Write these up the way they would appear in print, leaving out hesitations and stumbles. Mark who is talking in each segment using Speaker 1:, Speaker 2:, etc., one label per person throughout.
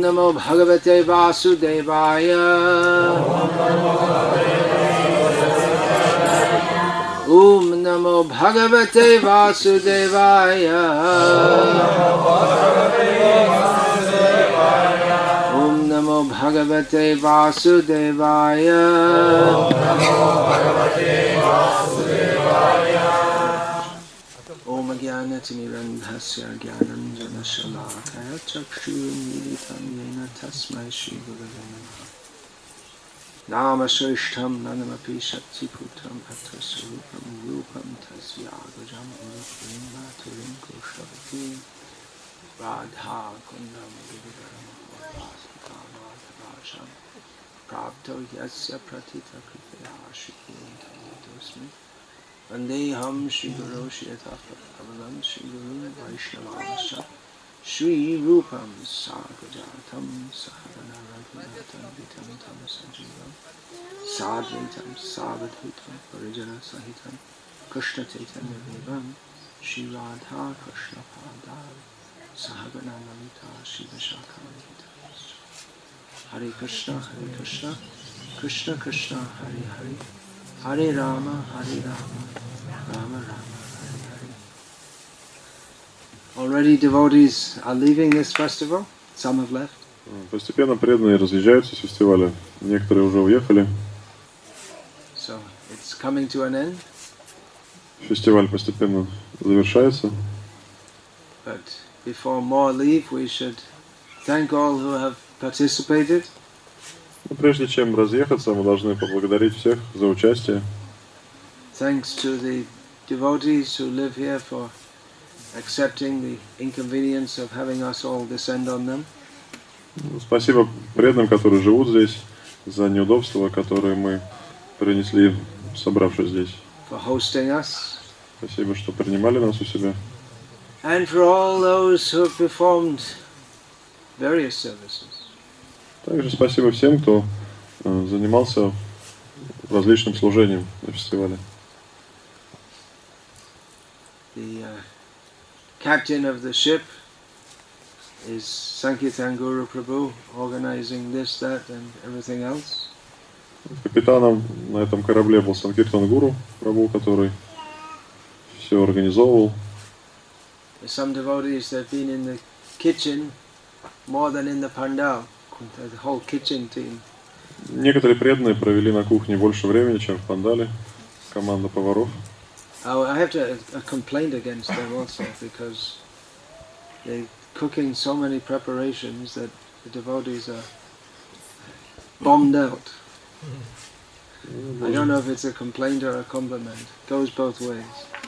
Speaker 1: Namo Bhagavate Vasudevaya. Om Namo Bhagavate Vasudevaya. Om Namo Bhagavate Vasudevaya. Om Jnanatimirandhasya Jnananjana Shalakaya Chakshurmilitam Yena Tasmai Shri Gurave Namaha. Nama Shrishtam Nanamapi Shaktiputam Atrasarupam Rupam Tasyagajam Uruprim Maturim Kushavati Radha Kundam Vividaram Vasitamadhavasham Prapto Yasya Pratita Kripaya Shikuram Tamadosmi Vandeham Shri Guru Shiyatapavalam Shri Guru Vaishnavamsa Shri Rupam Sagajatam Sahagana Raghunatam Vitam Tam Sajivam Sadvaitam Savadhutam Parijana Sahitam Krishna Chaitanya Devam Shri Radha Krishna Padam Sahagana Lalita Shiva Shakam Hare Krishna Krishna Krishna Hare Hare Hare Rama Rama Rama Hare Hare. Already devotees are leaving this festival. Some have left.
Speaker 2: Постепенно преданные разъезжаются с фестиваля. Некоторые уже уехали.
Speaker 1: So it's coming to an end.
Speaker 2: Фестиваль постепенно завершается.
Speaker 1: But before more leave, we should thank all who have participated.
Speaker 2: Но прежде чем разъехаться, мы должны поблагодарить всех за участие.
Speaker 1: Thanks to the devotees who live here for accepting the inconvenience of having us all descend on them.
Speaker 2: Спасибо преданным, которые живут здесь, за неудобства, которые мы принесли, собравшись здесь.
Speaker 1: For hosting us.
Speaker 2: Спасибо, что принимали нас у себя.
Speaker 1: And for all those who have performed various services.
Speaker 2: Также спасибо всем, кто занимался различным служением на фестивале.
Speaker 1: The captain of the ship is Sankirtan Guru Prabhu, organizing this, that, and everything else.
Speaker 2: Капитаном на этом корабле был Санкиртан Гуру Прабhu, который все организовывал.
Speaker 1: Some devotees that have been in the kitchen more than in the pandal, the whole kitchen team.
Speaker 2: Некоторые преданные провели на кухне больше времени, чем в пандале. Команда поваров.
Speaker 1: Oh, I have to a complaint against them also because they're cooking so many preparations that the devotees are bombed out. I don't know if it's a complaint or a compliment. It goes both ways.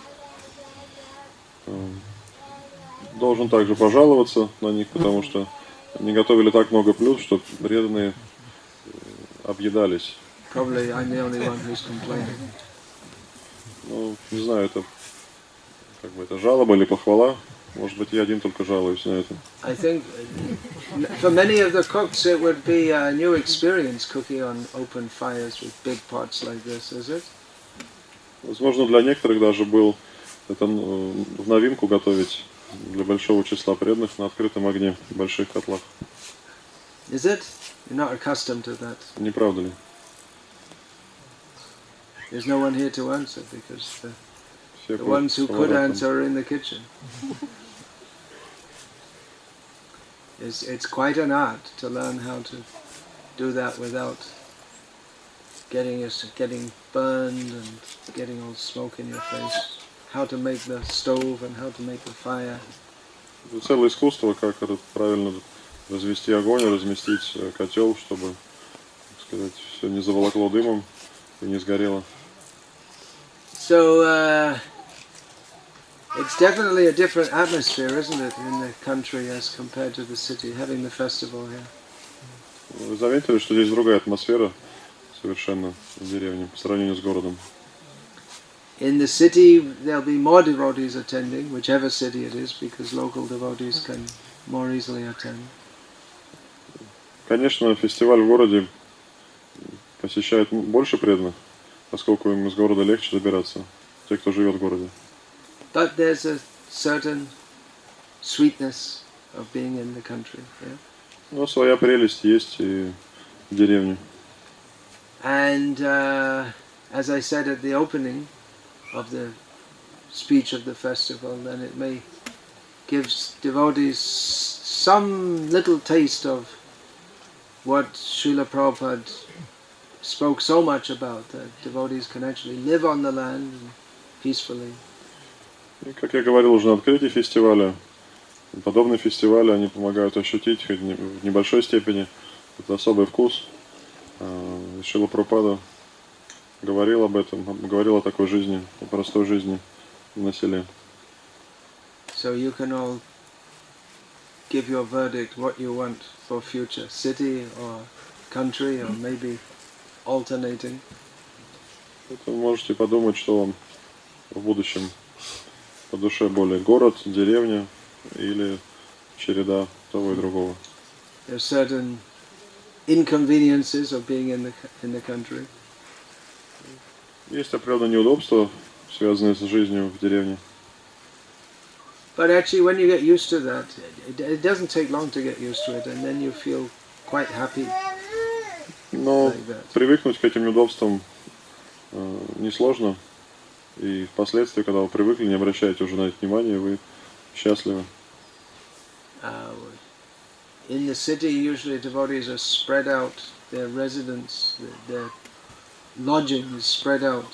Speaker 2: Должен также пожаловаться на них, потому что они готовили так много блюд, что преданные объедались.
Speaker 1: Probably I'm the only one who's complaining.
Speaker 2: Ну, не знаю, это как бы это жалоба или похвала. Может быть, я один только жалуюсь на это.
Speaker 1: I think for many of the cooks it would be a new experience cooking on open fires with big pots like this, is it?
Speaker 2: Возможно, для некоторых даже был это в новинку готовить для большого числа преданных на открытом огне в больших котлах.
Speaker 1: Is it? You're not accustomed to that.
Speaker 2: Не правда ли?
Speaker 1: There's no one here to answer because the ones who could answer are in the kitchen. It's quite an art to learn how to do that without getting burned and getting all smoke in your face. How to make the stove and how to make the fire.
Speaker 2: Это целое искусство, как правильно развести огонь, разместить котел, чтобы, так сказать, все не заволокло дымом и не сгорело.
Speaker 1: So it's definitely a different atmosphere, isn't it, in the country as compared to the city, having the festival here.
Speaker 2: Вы заметили, что здесь другая атмосфера совершенно в деревне по сравнению с городом?
Speaker 1: In the city there'll be more devotees attending, whichever city it is, because local devotees can more easily attend.
Speaker 2: Конечно, фестиваль в городе посещает больше преданных, поскольку им из города легче добираться, те, кто живет в городе.
Speaker 1: But there's a certain sweetness of being in the country. Yeah?
Speaker 2: Но своя прелесть есть и в деревне.
Speaker 1: And as I said at the opening of the speech of the festival, then it may give devotees some little taste of what Srila Prabhupada spoke so much about, that devotees can actually live on the land peacefully.
Speaker 2: И, как я говорил уже на открытии фестиваля, подобные фестивали, они помогают ощутить хоть в небольшой степени этот особый вкус. Шрила Прабхупада говорил об этом, говорил о такой жизни, о простой жизни на селе.
Speaker 1: So you can all give your verdict what you want for future, city or country or maybe alternating.
Speaker 2: Вы можете подумать, что вам в будущем по душе более город, деревня или череда того и другого.
Speaker 1: There are certain inconveniences of being in the country.
Speaker 2: Есть определенные неудобства, связанные с жизнью в деревне.
Speaker 1: But actually when you get used to that, it doesn't take long to get used to it, and then you feel quite happy.
Speaker 2: Но
Speaker 1: like that.
Speaker 2: привыкнуть к этим неудобствам несложно. И впоследствии, когда вы привыкли, не обращаете уже на это внимания, вы счастливы.
Speaker 1: In the city, usually devotees are spread out, their residence, their lodging is spread out.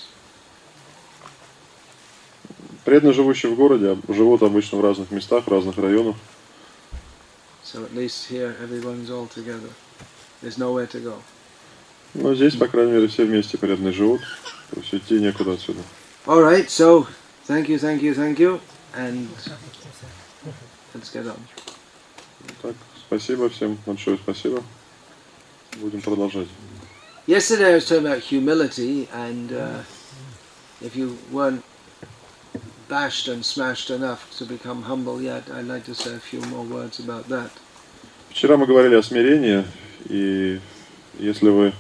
Speaker 2: Преданные, живущие в городе, живут обычно в разных местах, в разных районах.
Speaker 1: So at least here everyone's all together. There's nowhere to go.
Speaker 2: Но здесь, по крайней мере, все вместе преданные живут. То есть идти некуда отсюда.
Speaker 1: All right, so thank you, and let's get on.
Speaker 2: Так, спасибо всем, большое спасибо. Будем продолжать.
Speaker 1: Yesterday I was talking about humility, and if you weren't bashed and smashed enough to become humble yet, I'd like to say a few more words about that.
Speaker 2: Вчера мы говорили о смирении, и если вы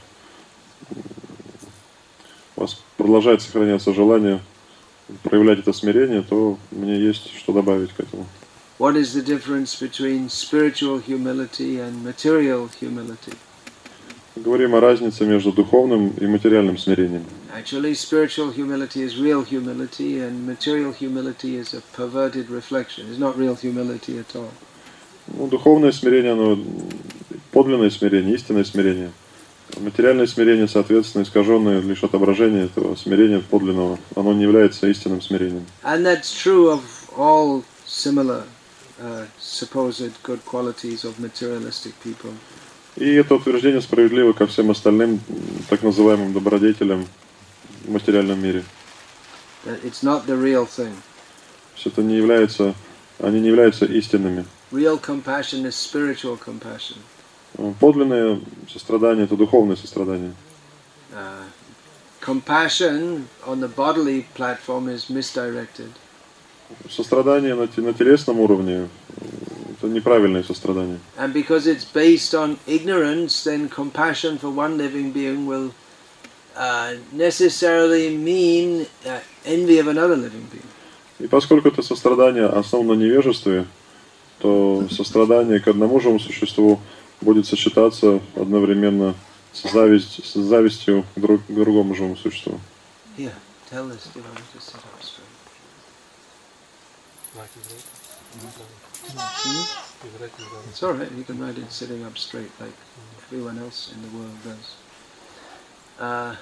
Speaker 2: у вас продолжает сохраняться желание проявлять это смирение, то мне есть что добавить к этому.
Speaker 1: What is the difference between spiritual humility and material humility?
Speaker 2: Говорим о разнице между духовным и материальным смирением.
Speaker 1: Actually, spiritual humility is real humility, and material humility is a perverted reflection. It's not real humility at all.
Speaker 2: Ну, духовное смирение, оно подлинное смирение, истинное смирение. Материальное смирение, соответственно, искаженное лишь отображение этого смирения подлинного. Оно не является истинным смирением.
Speaker 1: And that's true of all similar supposed good qualities of materialistic people.
Speaker 2: И это утверждение справедливо ко всем остальным так называемым добродетелям в материальном мире.
Speaker 1: It's not the real thing.
Speaker 2: Это не является, они не являются истинными.
Speaker 1: Real compassion is spiritual compassion.
Speaker 2: Подлинное сострадание – это духовное сострадание.
Speaker 1: Compassion on the bodily platform is misdirected.
Speaker 2: Сострадание на телесном уровне – это неправильное сострадание.
Speaker 1: And because it's based on ignorance, then compassion for one living being will necessarily mean envy of another living being.
Speaker 2: И поскольку это сострадание основано на невежестве, то сострадание к одному живому существу будет сочетаться одновременно с завистью к другому живому существу.
Speaker 1: Here, tell this devotee to sit up straight. It's all right. You can write it sitting up straight, like everyone else in the world does.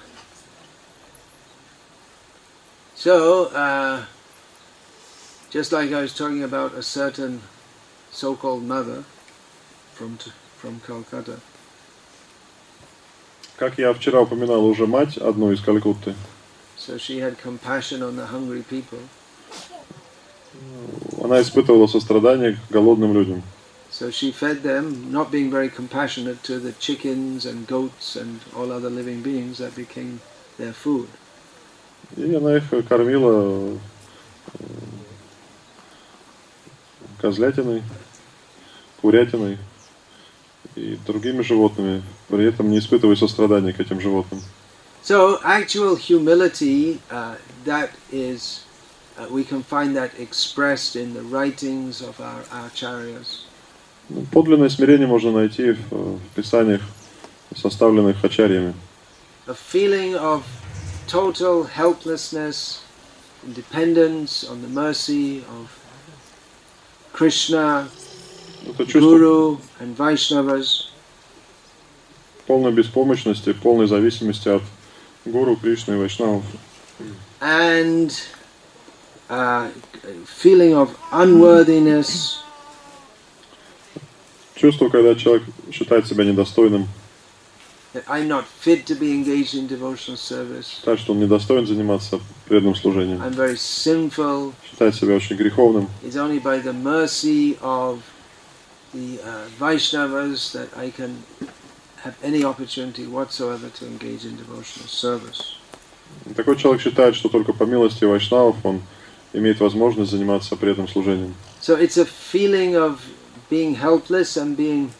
Speaker 1: So, just like I was talking about a certain so-called mother from Calcutta.
Speaker 2: Как я вчера упоминал уже мать одну из Калькутты.
Speaker 1: So she had compassion on the hungry people.
Speaker 2: Она испытывала сострадание к голодным людям.
Speaker 1: So she fed them, not being very compassionate to the chickens and goats and all other living beings that became their food.
Speaker 2: И она их кормила козлятиной, курятиной и другими животными, при этом не испытывая сострадания к этим животным.
Speaker 1: So actual humility, that is, we can find that expressed in the writings of our acharyas.
Speaker 2: Подлинное смирение можно найти в писаниях, составленных ачарьями.
Speaker 1: A feeling of total helplessness and dependence on the mercy of Krishna,
Speaker 2: Это чувство
Speaker 1: Guru and Vaishnavas.
Speaker 2: полной беспомощности, полной зависимости от гуру, Кришны и Вайшнавов.
Speaker 1: And feeling of unworthiness,
Speaker 2: Чувство, когда человек считает себя недостойным,
Speaker 1: that I'm not fit to be engaged in devotional service.
Speaker 2: считает, что он недостоин заниматься преданным служением,
Speaker 1: I'm very sinful.
Speaker 2: считает себя очень греховным.
Speaker 1: It's only by the mercy of the Vaishnavas that I can have any opportunity whatsoever to engage in devotional service.
Speaker 2: Такой человек считает, что только по милости Вайшнавов он имеет возможность заниматься преданным служением.
Speaker 1: So it's a feeling of being helpless and being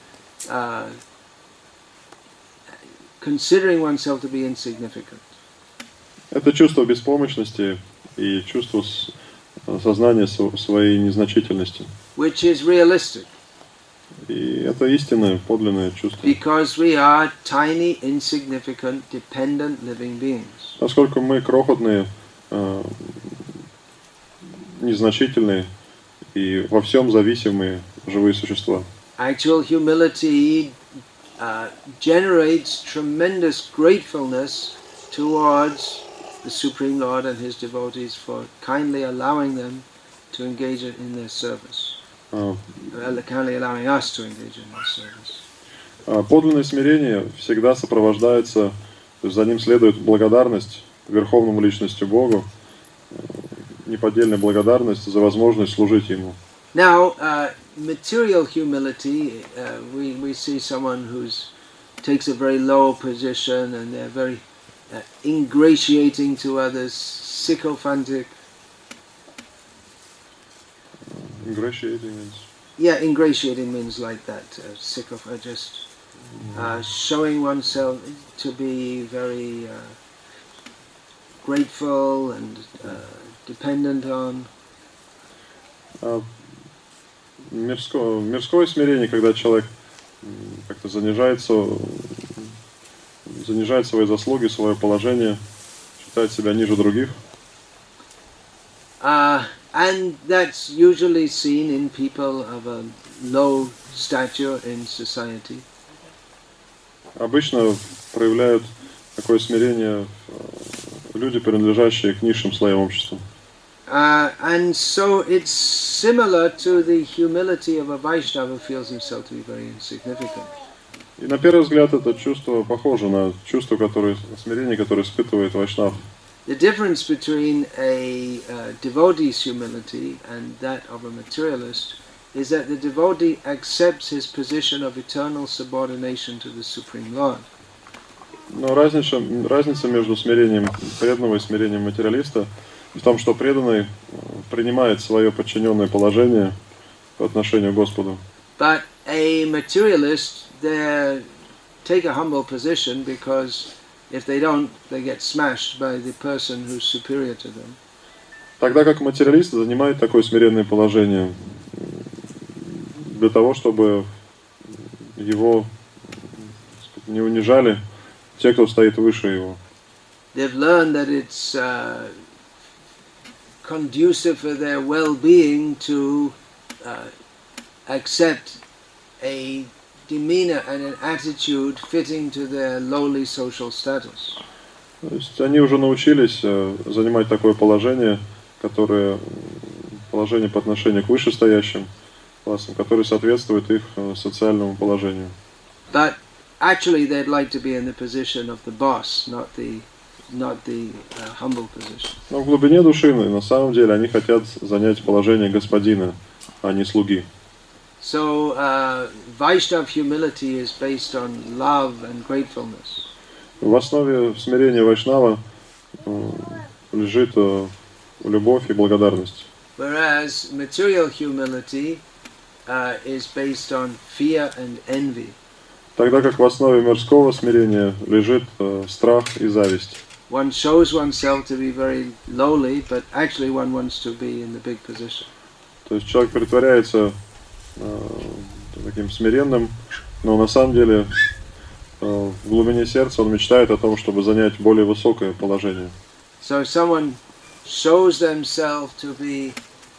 Speaker 1: considering oneself to be insignificant.
Speaker 2: Это чувство беспомощности и чувство сознания своей незначительности.
Speaker 1: Which is realistic.
Speaker 2: И это истинное, подлинное чувство.
Speaker 1: Because we are tiny, insignificant, dependent living beings.
Speaker 2: Поскольку мы крохотные, незначительные и во всем зависимые живые существа.
Speaker 1: Actual humility generates tremendous gratefulness towards the Supreme Lord and His devotees for kindly allowing them to engage in their service. Kindly allowing us to engage in their service.
Speaker 2: Подлинное смирение всегда сопровождается, то есть за ним следует благодарность Верховному Личности Богу, неподдельная благодарность за возможность служить Ему.
Speaker 1: Now, material humility, we see someone who takes a very low position and they're very ingratiating to others, sycophantic.
Speaker 2: Ingratiating means?
Speaker 1: Yeah, ingratiating means like that, just showing oneself to be very grateful and dependent on.
Speaker 2: Мирское смирение, когда человек как-то занижает свои заслуги, свое положение, считает себя ниже других.
Speaker 1: And that's usually seen in people of a low stature in society.
Speaker 2: Обычно проявляют такое смирение люди, принадлежащие к низшим слоям общества.
Speaker 1: And so it's similar to the humility of a Vaishnava who feels himself to be very insignificant.
Speaker 2: И на первый взгляд это чувство похоже на чувство, смирение, которое испытывает Вайшнав.
Speaker 1: The difference between a devotee's humility and that of a materialist is that the devotee accepts his position of eternal subordination to the Supreme Lord.
Speaker 2: Но разница между смирением преданного и смирением материалиста в том, что преданный принимает свое подчиненное положение по отношению к Господу.
Speaker 1: But a materialist, they take a humble position because if they don't, they get smashed by the person who's superior to them.
Speaker 2: Тогда как материалист занимает такое смиренное положение для того, чтобы его не унижали те, кто стоит выше его.
Speaker 1: They've learned that it's conducive for their well-being to accept a demeanor and an attitude fitting to their lowly social status.
Speaker 2: То есть они уже научились занимать такое положение, положение по отношению к вышестоящим классам, которое соответствует их социальному положению.
Speaker 1: But actually, they'd like to be in the position of the boss, not the humble position.
Speaker 2: Но в глубине души, на самом деле, они хотят занять положение господина, а не слуги.
Speaker 1: So Vaishnava humility is based on love and gratefulness.
Speaker 2: В основе смирения Вайшнава лежит любовь и благодарность.
Speaker 1: Whereas material humility is based on fear and envy.
Speaker 2: Тогда как в основе мирского смирения лежит страх и зависть.
Speaker 1: One shows oneself to be very lowly, but actually one wants to be in the big position.
Speaker 2: То есть человек притворяется таким смиренным, но на самом деле в глубине сердца он мечтает о том, чтобы занять более высокое положение.
Speaker 1: So if someone shows themselves to be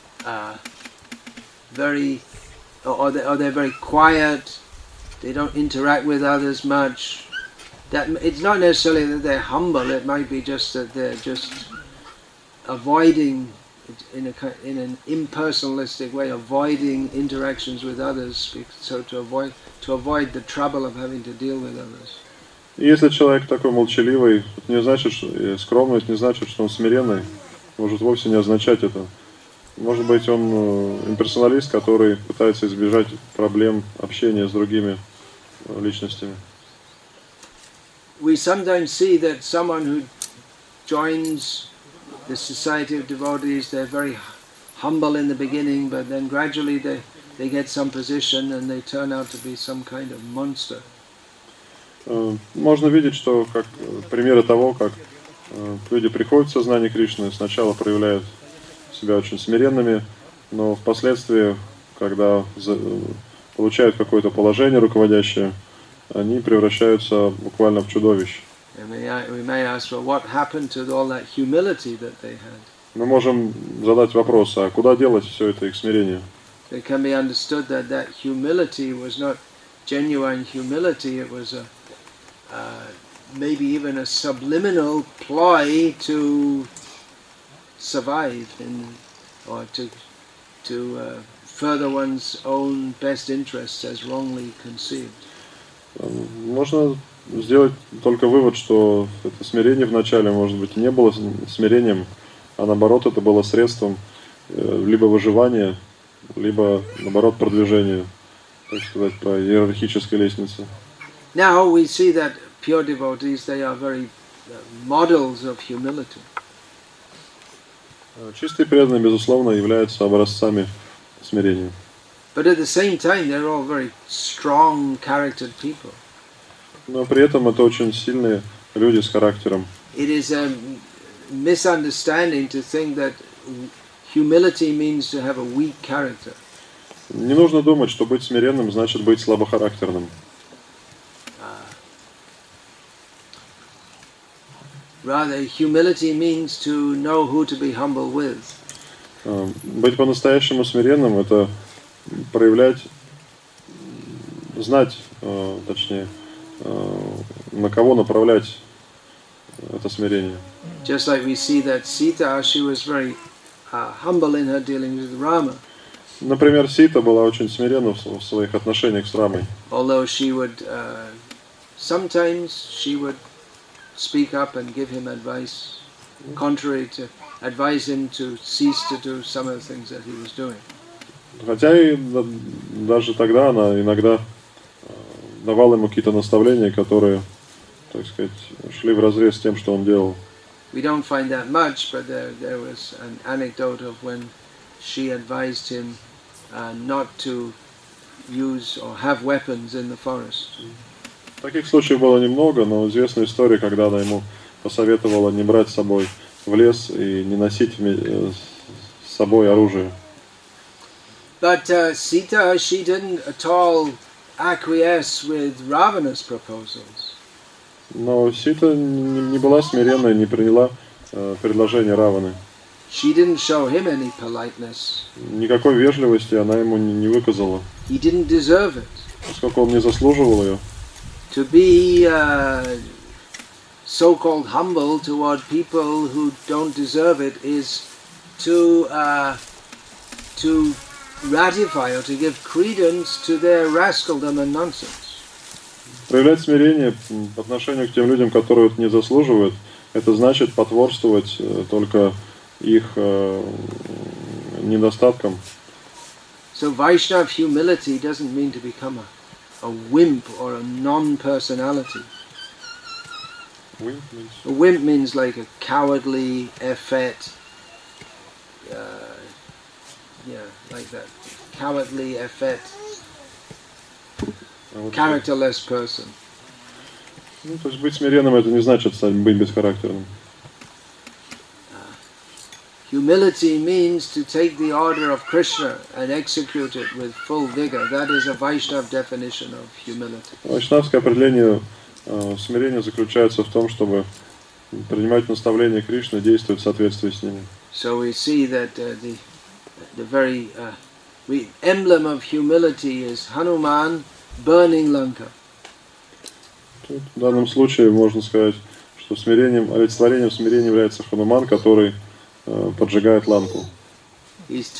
Speaker 1: or they're very quiet, they don't interact with others much. That it's not necessarily that they're humble. It might be just that they're just avoiding, in an impersonalistic way, avoiding interactions with others, so to avoid the trouble of having to deal with others.
Speaker 2: Если человек такой молчаливый, это не значит, что и скромный, это не значит, что он смиренный. Может вовсе не означать это. Может быть, он имперсоналист, который пытается избежать проблем общения с другими личностями.
Speaker 1: We sometimes see that someone who joins the society of devotees, they're very humble in the beginning, but then gradually they get some position and they turn out to be some kind of monster.
Speaker 2: Можно видеть, что как примеры того, как люди приходят в сознание Кришны, сначала проявляют себя очень смиренными, но впоследствии, когда получают какое-то положение руководящее, они превращаются буквально в чудовищ. Мы можем задать вопрос, а куда делать все это их смирение?
Speaker 1: It can be understood that humility was not genuine humility, it was maybe even a subliminal ploy to survive or to further one's own best interests as wrongly conceived.
Speaker 2: Можно сделать только вывод, что это смирение вначале, может быть, не было смирением, а наоборот, это было средством либо выживания, либо, наоборот, продвижения, так сказать, по иерархической лестнице.
Speaker 1: Now we see that pure devotees, they are very models of humility.
Speaker 2: Чистые преданные, безусловно, являются образцами смирения.
Speaker 1: But at the same time, they're all very strong charactered people.
Speaker 2: Но при этом это очень сильные люди с характером.
Speaker 1: It is a misunderstanding to think that humility means to have a weak character.
Speaker 2: Не нужно думать, что быть смиренным значит быть слабохарактерным.
Speaker 1: Rather, humility means to know who to be humble with.
Speaker 2: Быть по-настоящему смиренным – это проявлять, знать, точнее, на кого направлять это смирение.
Speaker 1: Just like we see that Sita, she was very humble in her dealings with Rama.
Speaker 2: Например, Сита была очень смиренна в своих отношениях с Рамой.
Speaker 1: Although she would sometimes she would speak up and give him advice, contrary to advise him to cease to do some of the things that he was doing.
Speaker 2: Хотя и даже тогда она иногда давала ему какие-то наставления, которые, так сказать, шли вразрез с тем, что он делал.
Speaker 1: We don't find that much, but there was an anecdote of when she advised him not to use or have weapons in the forest.
Speaker 2: Таких случаев было немного, но известна история, когда она ему посоветовала не брать с собой в лес и не носить с собой оружие.
Speaker 1: But Sita, she didn't at all acquiesce with Ravana's proposals.
Speaker 2: Но Сита не была смиренной, не приняла предложение Раваны.
Speaker 1: She didn't show him any politeness.
Speaker 2: Никакой вежливости она ему не выказала.
Speaker 1: He didn't deserve it.
Speaker 2: Поскольку он не заслуживал ее.
Speaker 1: To be so-called humble toward people who don't deserve it is to ratify or to give credence to their rascaldom and nonsense.
Speaker 2: Проявлять смирение по отношению к тем людям, которые это не заслуживают, это значит потворствовать только их недостаткам.
Speaker 1: So Vaishnava humility doesn't mean to become a wimp or a non-personality.
Speaker 2: Wimp means?
Speaker 1: A wimp means like a cowardly, effete, like that. Cowardly, effete, characterless person.
Speaker 2: Ну, то есть быть смиренным это не значит быть бесхарактерным.
Speaker 1: humility means to take the order of Krishna and execute it with full vigor. That is a Vaishnava definition of humility.
Speaker 2: Вайшнавское определение смирения заключается в том, чтобы принимать наставления Кришны и действовать в соответствии с ними.
Speaker 1: So we see that the very emblem of humility is Hanuman burning Lanka.
Speaker 2: Тут в данном случае можно сказать, что олицетворением смирения является Хануман, который поджигает Ланку.
Speaker 1: He's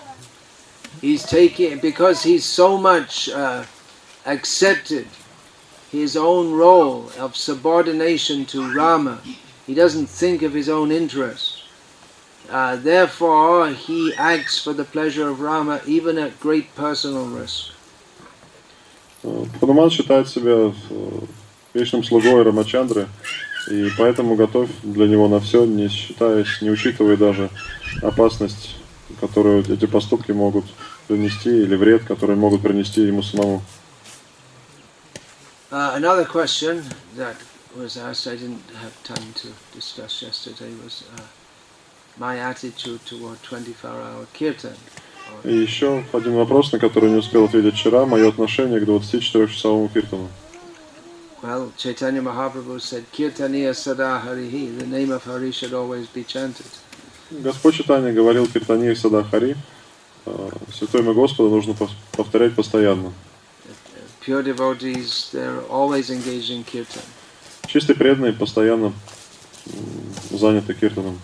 Speaker 1: taking because he's so much accepted his own role of subordination to Rama. He doesn't think of his own interest. Therefore, he acts for the pleasure of Rama, even at great personal risk.
Speaker 2: Хануман считает себя вечным слугой Рамачандры, и поэтому готов для него на все, не считаясь, не учитывая даже опасность, которую эти поступки могут принести, или вред, который могут принести ему самому.
Speaker 1: Another question that was asked, I didn't have time to discuss yesterday, was my attitude toward 24-hour kirtan.
Speaker 2: И еще один вопрос, на который не успел ответить вчера, мое отношение к 24-часовому киртану.
Speaker 1: Well, Chaitanya Mahaprabhu said, Kirtaniya Sada Harihi, the name of Hari should always be chanted.
Speaker 2: Господь Чайтанья говорил Киртания Сада Хари, святое имя Господа нужно повторять постоянно.
Speaker 1: Pure devotees, they're always engaged in kirtan.
Speaker 2: Чистые преданные постоянно заняты киртаном.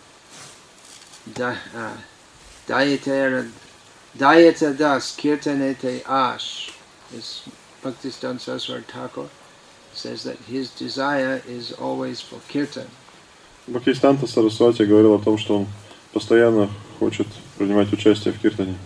Speaker 1: Dayata das kirtanete ash. Is Bhaktisiddhanta Saraswati Thakur says that his desire is always for kirtan.
Speaker 2: Бхактисиданта Сарасвати говорил о том, что он постоянно хочет принимать участие в киртане.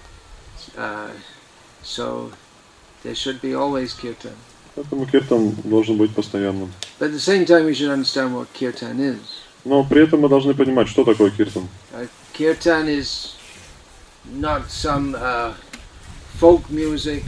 Speaker 1: So there should be always kirtan.
Speaker 2: Поэтому киртан должен быть постоянным.
Speaker 1: But at the same time, we should understand what kirtan is.
Speaker 2: Но при этом мы должны понимать, что такое киртан.
Speaker 1: Kirtan is not some folk music,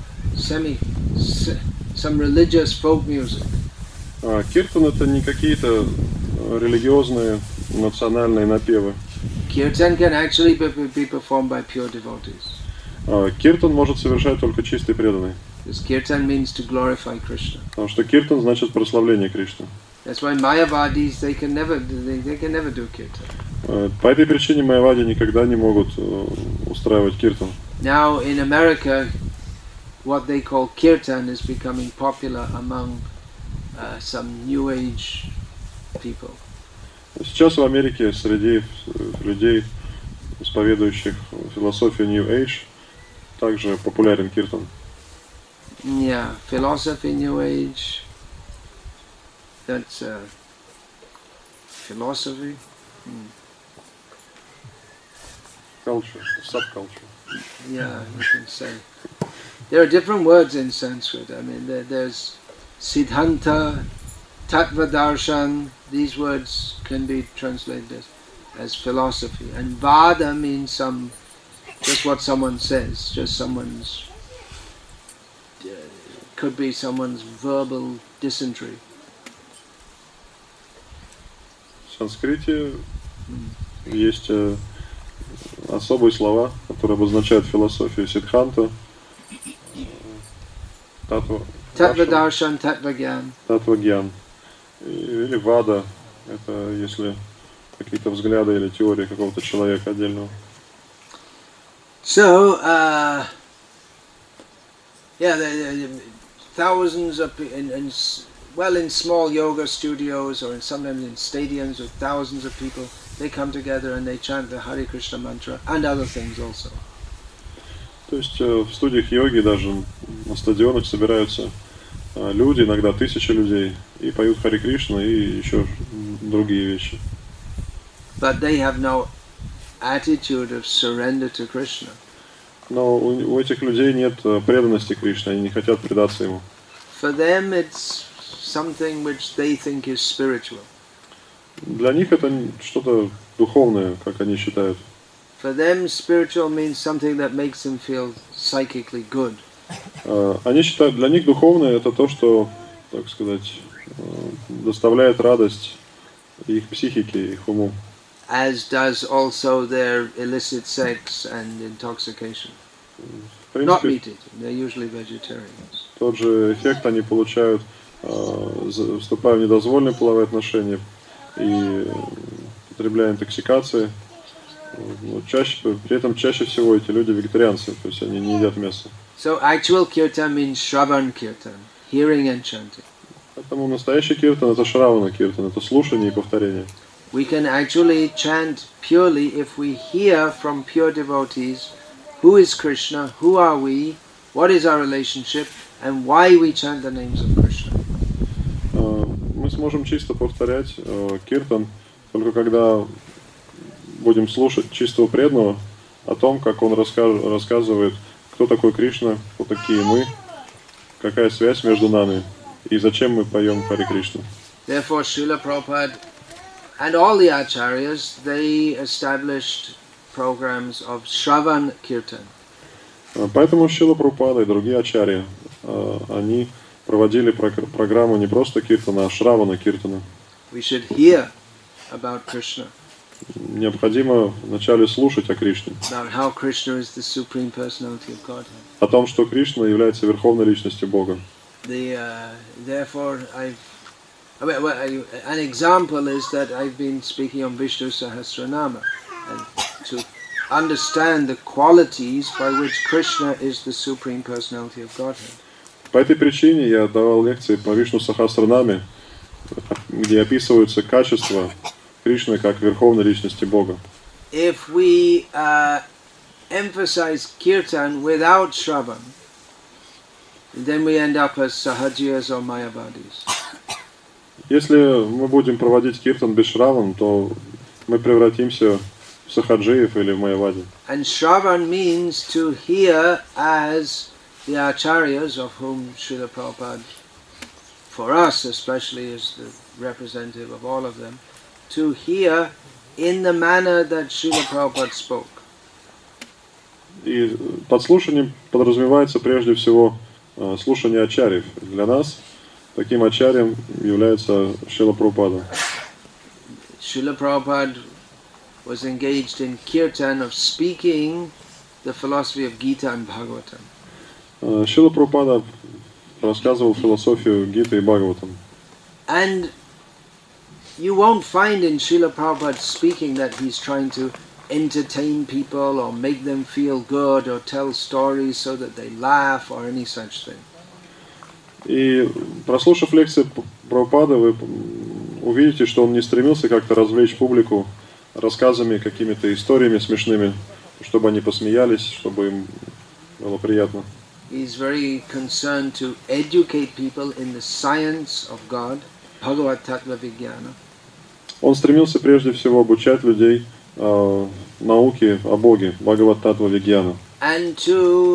Speaker 1: some religious folk music.
Speaker 2: Киртан это не какие-то религиозные национальные напевы.
Speaker 1: Kirtan can actually be performed by pure devotees.
Speaker 2: Киртан может совершать только чистый преданный.
Speaker 1: Because kirtan means to glorify Krishna.
Speaker 2: Потому что киртан значит прославление Кришны.
Speaker 1: That's why Mayavadis they can never do kirtan.
Speaker 2: По этой причине майявади никогда не могут устраивать киртан.
Speaker 1: Now in America, what they call kirtan is becoming popular among some New Age people.
Speaker 2: Сейчас в Америке среди людей, исповедующих философию New Age, также популярен киртан.
Speaker 1: Yeah, philosophy New Age. That's philosophy.
Speaker 2: Culture, subculture.
Speaker 1: Yeah, you can say. There are different words in Sanskrit. I mean, there's Siddhanta, Tattvadarshan. These words can be translated as philosophy. And Vada means just what someone says, just someone's, could be someone's verbal dysentery.
Speaker 2: В санскрите есть особые слова, которые обозначают философию Сиддханта,
Speaker 1: Tattvadarshan, Tattvagyan.
Speaker 2: Татвагьян. Или Вада, это если какие-то взгляды или теории какого-то человека отдельного.
Speaker 1: So, yeah, there thousands of in small yoga studios or sometimes in stadiums with thousands of people, they come together and they chant the Hare Krishna mantra and other things also.
Speaker 2: То есть в студиях йоги даже на стадионах собираются люди, иногда тысячи людей, и поют Харе Кришна и еще другие вещи.
Speaker 1: But they have no attitude of surrender to Krishna.
Speaker 2: Но у этих людей нет преданности Кришне, они не хотят предаться ему.
Speaker 1: For them it's something which they think is spiritual.
Speaker 2: Для них это что-то духовное, как они считают.
Speaker 1: For them spiritual means something that makes them feel psychically good.
Speaker 2: Они считают, для них духовное это то, что, так сказать, доставляет радость их психике, их уму.
Speaker 1: as does also their illicit sex and intoxication.
Speaker 2: В
Speaker 1: Not
Speaker 2: принципе,
Speaker 1: meat eating, they're usually vegetarians.
Speaker 2: тот же эффект они получают, вступая в недозволенные половые отношения и потребляя интоксикации. Но при этом чаще всего эти люди вегетарианцы, то есть они не едят мясо.
Speaker 1: So actual kirtan means Shravan kirtan, hearing and chanting.
Speaker 2: Поэтому настоящий киртан это шравана киртан, это слушание и повторение.
Speaker 1: We can actually chant purely if we hear from pure devotees who is Krishna, who are we, what is our relationship, and why we chant the names of Krishna.
Speaker 2: Мы сможем чисто повторять киртан, только когда будем слушать чистого преданного о том, как он рассказывает, кто такой Кришна, кто такие мы, какая связь между нами и зачем мы поем Харе Кришна.
Speaker 1: Therefore, Srila Prabhupada and all the acharyas, they established programs of Shravan Kirtan.
Speaker 2: Поэтому Шрила Прабхупада и другие ачарьи, они проводили программу не просто киртана, а шравана киртана.
Speaker 1: We should hear about Krishna.
Speaker 2: Необходимо вначале слушать о Кришне.
Speaker 1: About how Krishna is the supreme personality of Godhead.
Speaker 2: О том, что Кришна является верховной личностью Бога.
Speaker 1: Therefore, an example is that I've been speaking on Vishnu Sahasranama, and to understand the qualities by which Krishna is the supreme personality of Godhead.
Speaker 2: По этой причине я давал лекции по Вишну Сахасранаме, где описываются качества Кришны как верховной личности Бога.
Speaker 1: If we emphasize kirtan without Shravan, then we end up as Sahajiyas or Mayavadis.
Speaker 2: Если мы будем проводить киртан без шраван, то мы превратимся в сахаджиев или в майявади.
Speaker 1: And Shravan means to hear as the acharyas, of whom Srila Prabhupada, for us especially, is the representative of all of them, to hear in the manner that Srila Prabhupada spoke.
Speaker 2: И под слушанием подразумевается прежде всего слушание ачарьев. Для нас таким ачарьем является Шрила Прабхупада.
Speaker 1: Srila Prabhupada was engaged in kirtan of speaking the philosophy of Gita and Bhagavatam.
Speaker 2: Шрила Прабхупада рассказывал философию Гиты и Бхагаватам.
Speaker 1: And you won't find in Srila Prabhupada speaking that he's trying to entertain people or make them feel good or tell stories so that they laugh or any such thing.
Speaker 2: И прослушав лекции Прабхупады, вы увидите, что он не стремился как-то развлечь публику рассказами, какими-то историями смешными, чтобы они посмеялись, чтобы им было приятно.
Speaker 1: He's very concerned to educate people in the science of God, Bhagavad Tattva Vijnana.
Speaker 2: Он стремился прежде всего обучать людей науке о Боге, Бхагават Таттва Вигьяна.
Speaker 1: And to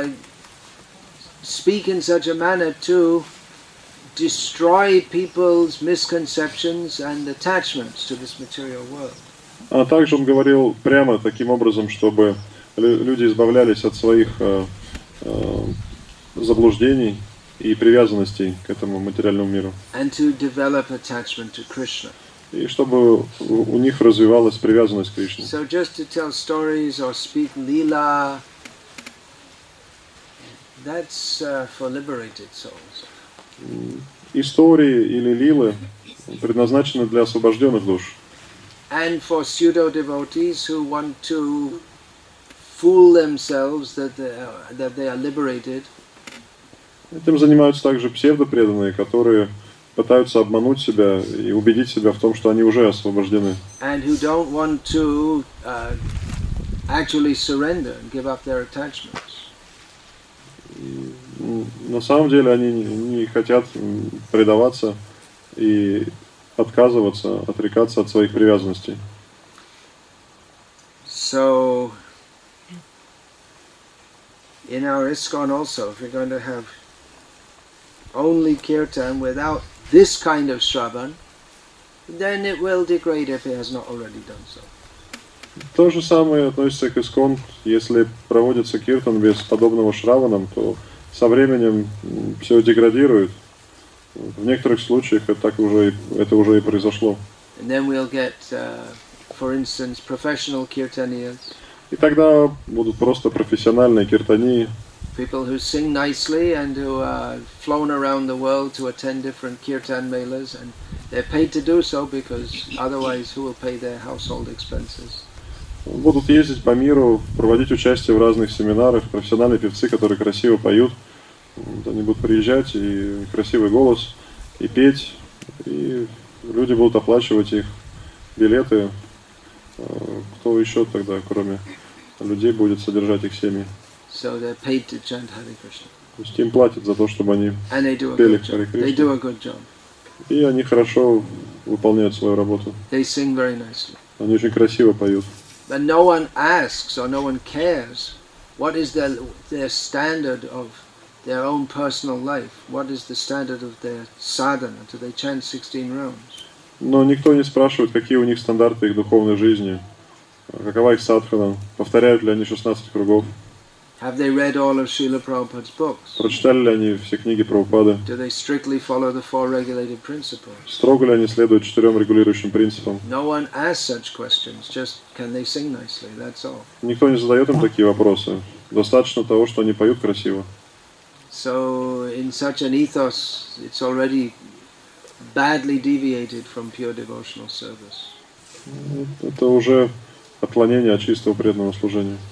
Speaker 1: speak in such a manner to destroy people's misconceptions and attachments to this material world.
Speaker 2: А также он говорил прямо таким образом, чтобы люди избавлялись от своих заблуждений и привязанностей к этому материальному миру.
Speaker 1: And to develop attachment to Krishna.
Speaker 2: И чтобы у них развивалась привязанность к Кришне.
Speaker 1: So just to tell stories or speak lila, that's for liberated souls.
Speaker 2: Истории или лилы предназначены для освобожденных душ.
Speaker 1: And for pseudo devotees who want to fool themselves that they are liberated.
Speaker 2: Этим занимаются также псевдопреданные, которые пытаются обмануть себя и убедить себя в том, что они уже освобождены.
Speaker 1: And who don't want to actually surrender and give up their attachments.
Speaker 2: На самом деле они не хотят предаваться и отказываться, отрекаться от своих привязанностей.
Speaker 1: So, in our ISKCON also, if we're going to have only kirtan without this kind of Shravan, then it will degrade if it has not already done so.
Speaker 2: То же самое относится к ISKCON. Если проводится киртан без подобного шраванам, то со временем все деградирует. В некоторых случаях это уже и произошло.
Speaker 1: And then we'll get for instance, professional kirtaniyas,
Speaker 2: И тогда будут просто профессиональные киртании,
Speaker 1: people who sing nicely and who are flown around the world to attend different kirtan melas, and they're paid to do so because otherwise who will pay their household expenses?
Speaker 2: будут ездить по миру, проводить участие в разных семинарах, профессиональные певцы, которые красиво поют. Вот они будут приезжать, и красивый голос, и петь, и люди будут оплачивать их билеты. Кто еще тогда, кроме людей, будет содержать их семьи?
Speaker 1: So they're paid to chant Hare Krishna.
Speaker 2: То есть им платят за то, чтобы они
Speaker 1: And they do a
Speaker 2: пели
Speaker 1: good
Speaker 2: Харе
Speaker 1: job. They do
Speaker 2: Кришна.
Speaker 1: a good job.
Speaker 2: И они хорошо выполняют свою работу.
Speaker 1: They sing very nicely.
Speaker 2: Они очень красиво поют.
Speaker 1: But no one asks or no one cares what is their standard of their own personal life. What is the standard of their sadhana? Do they chant 16 rounds?
Speaker 2: Но никто не спрашивает, какие у них стандарты их духовной жизни, какова их садхана, повторяют ли они 16 кругов,
Speaker 1: Have they read all of Srila Prabhupada's books?
Speaker 2: прочитали ли они все книги Прабхупады,
Speaker 1: Do they strictly follow the four regulated principles?
Speaker 2: строго ли они следуют 4 регулирующим принципам.
Speaker 1: No one asks such questions, just can they sing nicely, that's all.
Speaker 2: Никто не задает им такие вопросы. Достаточно того, что они поют красиво.
Speaker 1: So in such an ethos, it's already badly deviated from pure devotional service.
Speaker 2: Это уже отклонение от чистого преданного служения.